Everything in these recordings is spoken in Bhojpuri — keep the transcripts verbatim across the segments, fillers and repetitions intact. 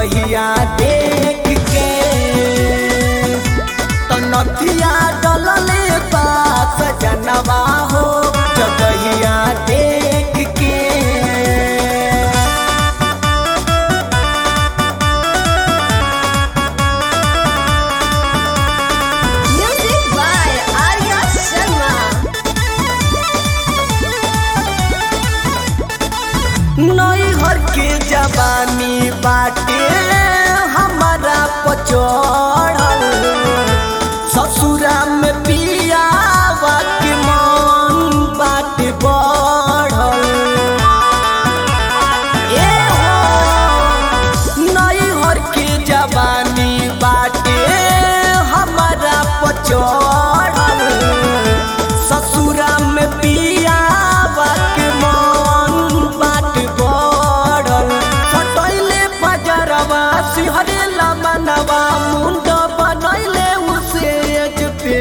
जगहिया देख के तो नथिया डलले बा सजनवा हो जगहिया देख के। Music by Arya Sharma. नैहर के जवानी बाटे हमारा पचड़ल ससुरा में पियावा के मन बाटे बढ़ल। ए हो नैहर के जवानी बाटे हमारा पचड़ल ससुरा में पियावा के मन बाटे बढ़ल। सटैले बजरवा सिहरे लमनवा मुंड बनैले उसेज पे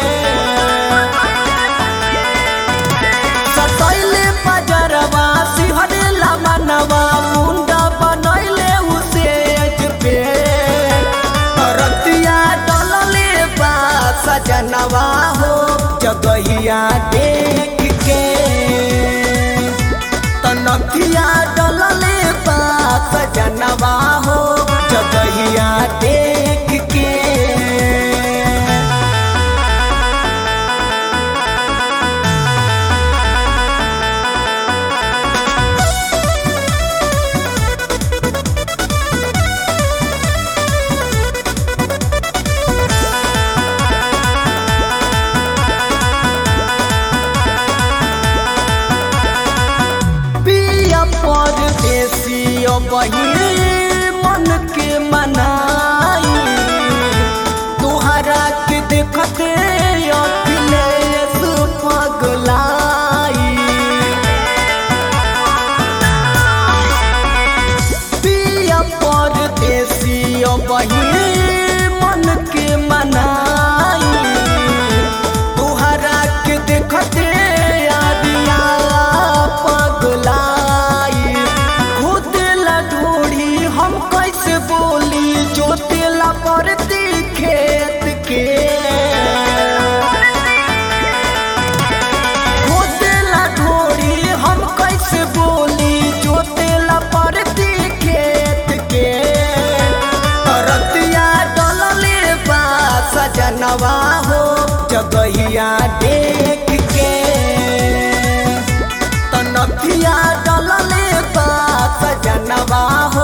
सटैले बजरवा सिहरे लमनवा मुंड बनैले उसेज पे। रतिया डलले बा सजनवा हो जगहिया देख के तनखिया डलले बा सजनवा हो जगहिया देख के। पिया परदेसी बही मन के मनाई तुहरा के देखते अखिलेश पगलाई। पिया परदेसी बही मन के मनाई तुहरा के देखते आदिया पगलाई। खुद ढूढ़ी हम कैसे बोली जोतेला परती खेत के खुद ढूढ़ी हम कैसे बोली जोतेला परती खेत के। रतिया डलले बा सजनवा हो जगहिया देख के तनखिया डलले बा सजनवा हो